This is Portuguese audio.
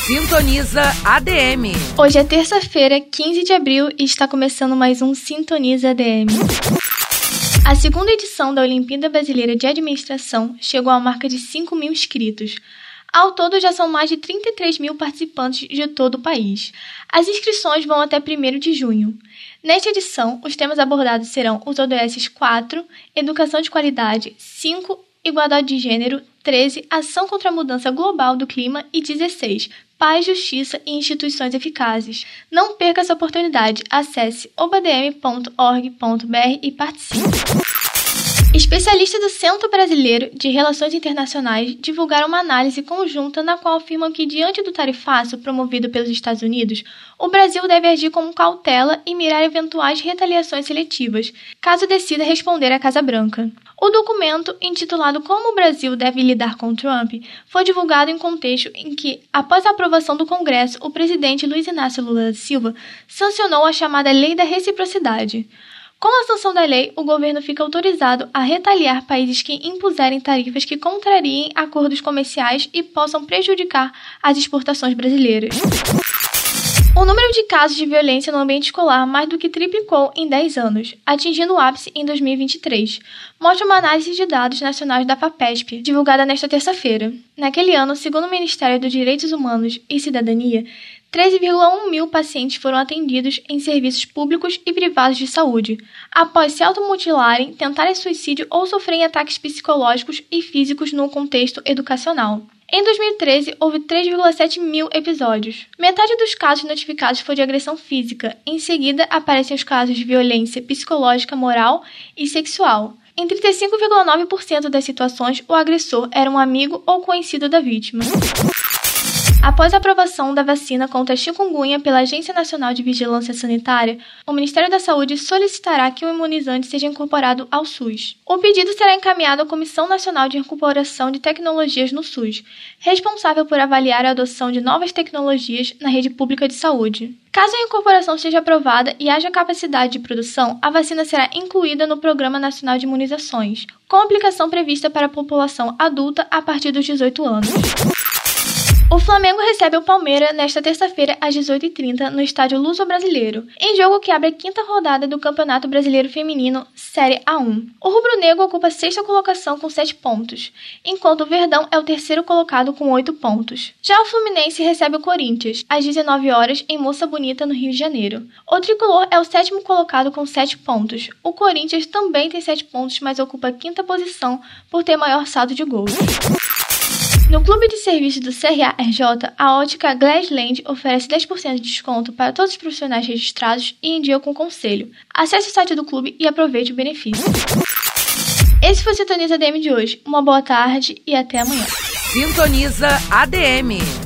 Sintoniza ADM. Hoje é terça-feira, 15 de abril, e está começando mais um Sintoniza ADM. A segunda edição da Olimpíada Brasileira de Administração chegou à marca de 5 mil inscritos. Ao todo, já são mais de 33 mil participantes de todo o país. As inscrições vão até 1º de junho. Nesta edição, os temas abordados serão os ODS 4, Educação de Qualidade, 5, Igualdade de Gênero, 13, Ação contra a Mudança Global do Clima e 16, Paz, Justiça e Instituições Eficazes. Não perca essa oportunidade. Acesse obadm.org.br e participe. Especialistas do Centro Brasileiro de Relações Internacionais divulgaram uma análise conjunta na qual afirmam que, diante do tarifaço promovido pelos Estados Unidos, o Brasil deve agir com cautela e mirar eventuais retaliações seletivas, caso decida responder à Casa Branca. O documento, intitulado Como o Brasil deve lidar com Trump, foi divulgado em contexto em que, após a aprovação do Congresso, o presidente Luiz Inácio Lula da Silva sancionou a chamada Lei da Reciprocidade. Com a sanção da lei, o governo fica autorizado a retaliar países que impuserem tarifas que contrariem acordos comerciais e possam prejudicar as exportações brasileiras. O número de casos de violência no ambiente escolar mais do que triplicou em 10 anos, atingindo o ápice em 2023, mostra uma análise de dados nacionais da FAPESP, divulgada nesta terça-feira. Naquele ano, segundo o Ministério dos Direitos Humanos e Cidadania, 13,1 mil pacientes foram atendidos em serviços públicos e privados de saúde, após se automutilarem, tentarem suicídio ou sofrerem ataques psicológicos e físicos no contexto educacional. Em 2013, houve 3,7 mil episódios. Metade dos casos notificados foi de agressão física. Em seguida, aparecem os casos de violência psicológica, moral e sexual. Em 35,9% das situações, o agressor era um amigo ou conhecido da vítima. Após a aprovação da vacina contra a chikungunya pela Agência Nacional de Vigilância Sanitária, o Ministério da Saúde solicitará que o imunizante seja incorporado ao SUS. O pedido será encaminhado à Comissão Nacional de Incorporação de Tecnologias no SUS, responsável por avaliar a adoção de novas tecnologias na rede pública de saúde. Caso a incorporação seja aprovada e haja capacidade de produção, a vacina será incluída no Programa Nacional de Imunizações, com aplicação prevista para a população adulta a partir dos 18 anos. O Flamengo recebe o Palmeiras nesta terça-feira às 18h30 no estádio Luso-Brasileiro, em jogo que abre a 5ª rodada do Campeonato Brasileiro Feminino Série A1. O rubro-negro ocupa a 6ª colocação com 7 pontos, enquanto o Verdão é o 3º colocado com 8 pontos. Já o Fluminense recebe o Corinthians às 19 horas em Moça Bonita, no Rio de Janeiro. O tricolor é o 7º colocado com 7 pontos. O Corinthians também tem 7 pontos, mas ocupa a 5ª posição por ter maior saldo de gols. No Clube de Serviços do CRA-RJ, a ótica Glassland oferece 10% de desconto para todos os profissionais registrados e em dia com o conselho. Acesse o site do clube e aproveite o benefício. Esse foi o Sintoniza ADM de hoje. Uma boa tarde e até amanhã. Sintoniza ADM.